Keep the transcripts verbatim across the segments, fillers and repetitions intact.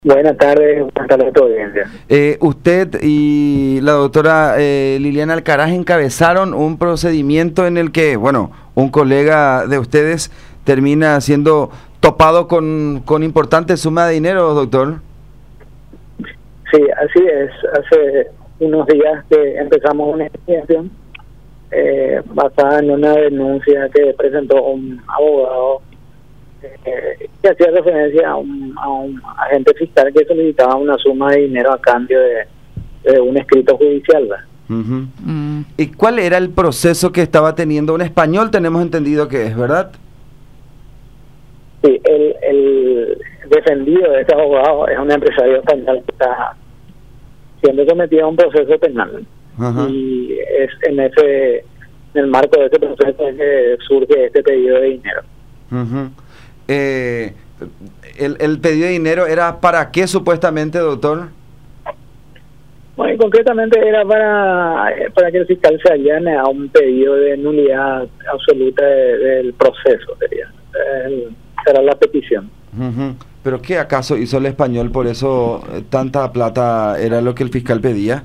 Buenas tardes, buenas tardes a tu audiencia. Eh, usted y la doctora eh, Liliana Alcaraz encabezaron un procedimiento en el que, bueno, un colega de ustedes termina siendo topado con, con importante suma de dinero, doctor. Sí, así es. Hace unos días que empezamos una investigación eh, basada en una denuncia que presentó un abogado eh, que hacía referencia a un, a un agente fiscal que solicitaba una suma de dinero a cambio de, de un escrito judicial, ¿verdad? Uh-huh. Mm. ¿Y cuál era el proceso que estaba teniendo un español? Tenemos entendido que es, ¿verdad? Sí, el, el defendido de este abogado es un empresario español que está siendo sometido a un proceso penal. Uh-huh. Y es en ese en el marco de ese proceso es que surge este pedido de dinero. Uh-huh. eh, el, el pedido de dinero era ¿para qué supuestamente, doctor? Bueno, y concretamente era para para que el fiscal se allane a un pedido de nulidad absoluta de, del proceso, sería el, será la petición. Uh-huh. ¿Pero qué acaso hizo el español? Por eso eh, tanta plata era lo que el fiscal pedía.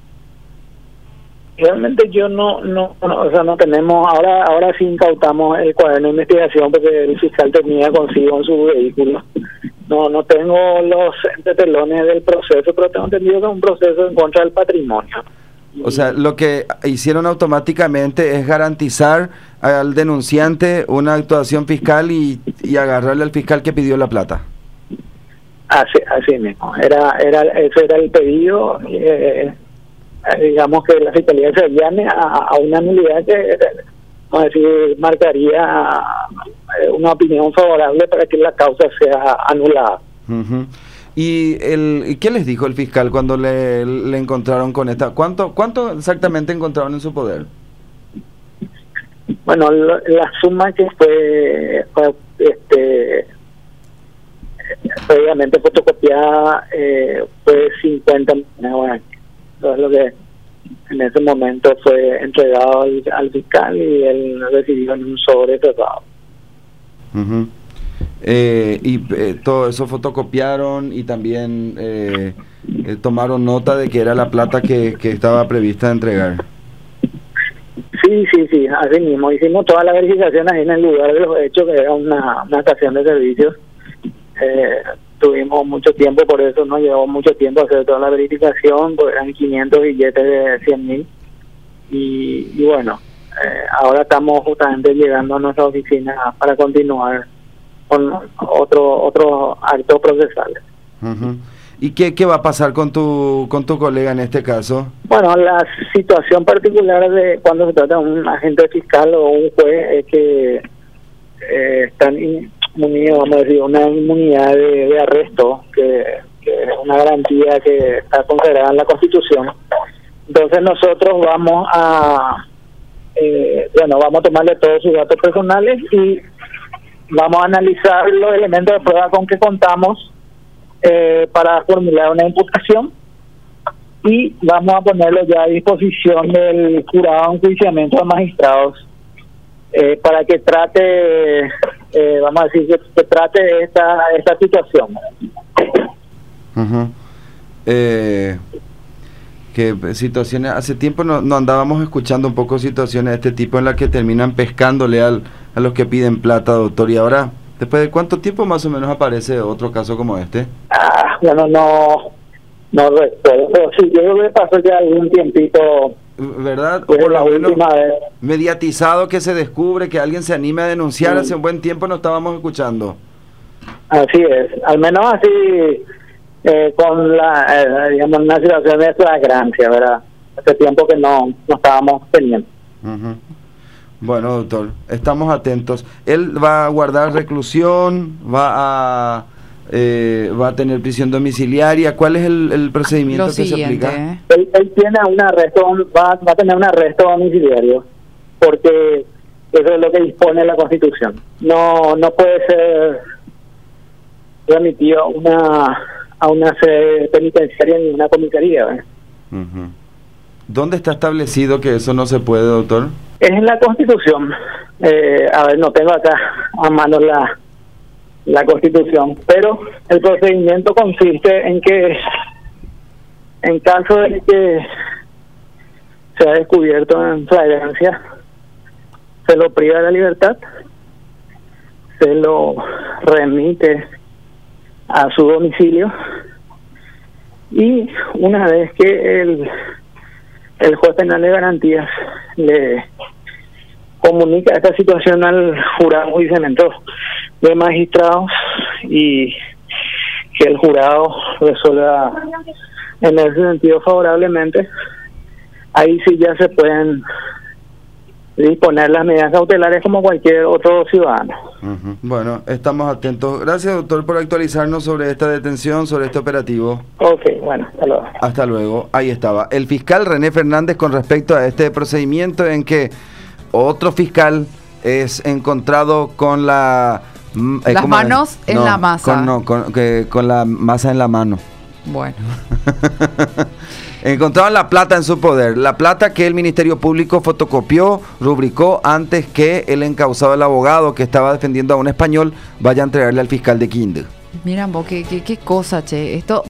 Realmente yo no, no, no, o sea, no tenemos, ahora ahora sí incautamos el cuaderno de investigación porque el fiscal tenía consigo en su vehículo. No no tengo los entretelones del proceso, pero tengo entendido que es un proceso en contra del patrimonio. O sea, lo que hicieron automáticamente es garantizar al denunciante una actuación fiscal y, y agarrarle al fiscal que pidió la plata. Así, así mismo, era, era, ese era el pedido, eh, digamos que la fiscalía se llame a, a una nulidad que, vamos a decir, marcaría una opinión favorable para que la causa sea anulada. Uh-huh. ¿Y el qué les dijo el fiscal cuando le, le encontraron con esta? ¿Cuánto cuánto exactamente encontraron en su poder? Bueno, lo, la suma que fue, fue este previamente fotocopiada eh, fue cincuenta millones. Eso es lo que en ese momento fue entregado al, al fiscal y él recibió en un sobre cerrado. Uh-huh. Eh, y eh, todo eso fotocopiaron y también eh, eh, tomaron nota de que era la plata que, que estaba prevista de entregar. Sí, sí, sí, así mismo. Hicimos toda la verificación ahí en el lugar de los hechos, que era una, una estación de servicios. Eh, tuvimos mucho tiempo, por eso nos llevó mucho tiempo hacer toda la verificación, porque eran quinientos billetes de cien mil. Y, y bueno, eh, ahora estamos justamente llegando a nuestra oficina para continuar con otro otro acto procesal. Uh-huh. ¿Y qué, qué va a pasar con tu con tu colega en este caso? Bueno, la situación particular de cuando se trata de un agente fiscal o un juez es que eh, están inmunidos, vamos a decir, una inmunidad de, de arresto, que, que es una garantía que está consagrada en la Constitución. Entonces nosotros vamos a, eh, bueno, vamos a tomarle todos sus datos personales y vamos a analizar los elementos de prueba con que contamos eh, para formular una imputación y vamos a ponerlo ya a disposición del jurado de enjuiciamiento de magistrados eh, para que trate, eh, vamos a decir, que, que trate esta esta situación. Uh-huh. Eh, que situaciones, hace tiempo no, no andábamos escuchando un poco situaciones de este tipo en las que terminan pescándole al, a los que piden plata, doctor, y ahora, ¿después de cuánto tiempo más o menos aparece otro caso como este? Ah, bueno, no, no recuerdo, pero sí, yo creo que pasó ya algún tiempito. ¿Verdad? O por lo menos mediatizado, que se descubre, que alguien se anime a denunciar, sí. Hace un buen tiempo no estábamos escuchando. Así es, al menos así, eh, con la, eh, digamos, una situación de flagrancia, ¿verdad? Hace tiempo que no, no estábamos teniendo. Uh-huh. Bueno, doctor, estamos atentos. ¿Él va a guardar reclusión? ¿Va a eh, va a tener prisión domiciliaria? ¿Cuál es el, el procedimiento Lo que siguiente, se aplica? ¿eh? Él, él tiene un arresto, va, va a tener un arresto domiciliario, porque eso es lo que dispone la Constitución. No no puede ser remitido a una a una sede penitenciaria ni una comisaría, ¿eh? Uh-huh. ¿Dónde está establecido que eso no se puede, doctor? Es en la Constitución. Eh, a ver, no tengo acá a mano la la Constitución, pero el procedimiento consiste en que en caso de que sea descubierto en flagrancia, se lo priva de la libertad, se lo remite a su domicilio y una vez que el, el juez penal de garantías le comunica esta situación al jurado juiciamiento de magistrados y que el jurado resuelva en ese sentido favorablemente, ahí sí ya se pueden disponer las medidas cautelares como cualquier otro ciudadano. Uh-huh. Bueno, estamos atentos. Gracias, doctor, por actualizarnos sobre esta detención, sobre este operativo. Ok, bueno, hasta luego. Hasta luego. Ahí estaba. El fiscal René Fernández con respecto a este procedimiento en que otro fiscal es encontrado con la... Eh, Las manos es? en no, la masa. Con, no, con, que, con la masa en la mano. Bueno. Encontraron la plata en su poder, la plata que el Ministerio Público fotocopió, rubricó antes que el encausado del abogado que estaba defendiendo a un español vaya a entregarle al fiscal de Quindío. Miren vos, qué, qué, qué cosa, che. Esto